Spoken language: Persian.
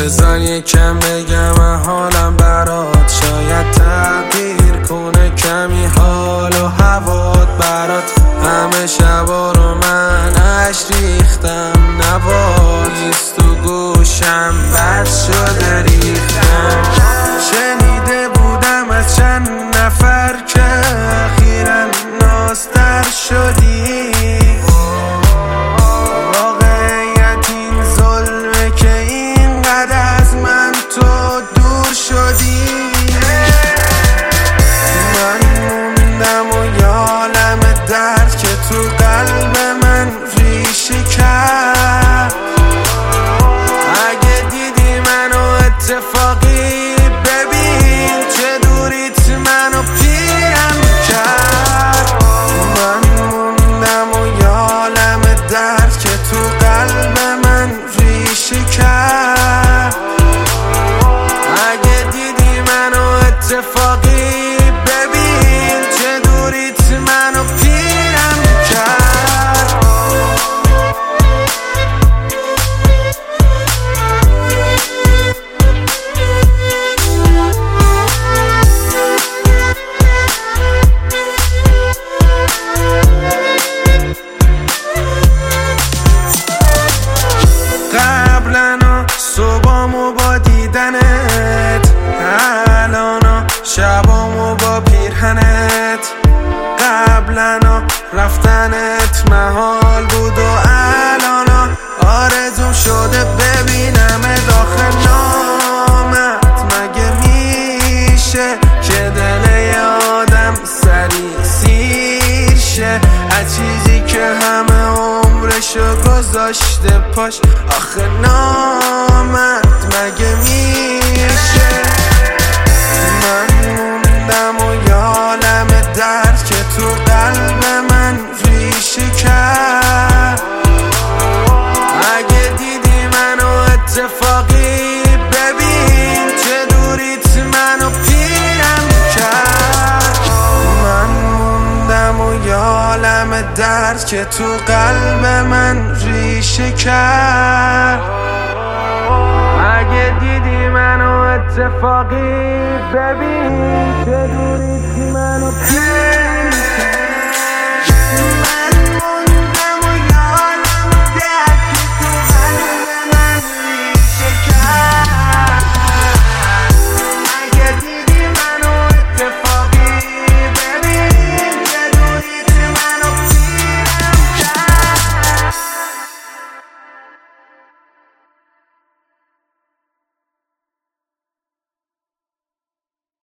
بذار یکم بگم من حالم برات، شاید تغییر کنه کمی حال و هوات برات. همه شبا رو من عشق ریختم، نوار نیست تو گوشم، بد شده ریختم. شنیده بودم از چند نفر که اخیراً نازتر شدی، واقعیت این ظلمه که اینقدر از من تو دور شدی. من موندم و یالم درد که تو قلب من ریشه کرد. اگه دیدی منو اتفاقی ببین چه دوریت منو پیرم کرد. من موندم و یالم درد که تو قلب من ریشه کرد. اگه دیدی منو اتفاقی ببین چه دوریت منو پیرم کرد. قبلنا صبحامو با دیدنت، الانو شبامو با پیرهنت. قبلنا رفتنت محال بود و الانو آرزوم شده ببینم داخل نامت. مگه میشه که دل آدم سریع سیر شه از چیزی که همه عمرشو گذاشته پاش؟ آخه نامت مگه میشه؟ من موندم و یالم درد که تو قلب من ریشه کرد. اگه دیدی منو اتفاقی ببین چه دوریت منو پیرم کرد. من موندم و یالم درد که تو قلب من ریشه کرد. اگه دیدی منو اتفاقی ببین چه دوریت منو پیرم کرد.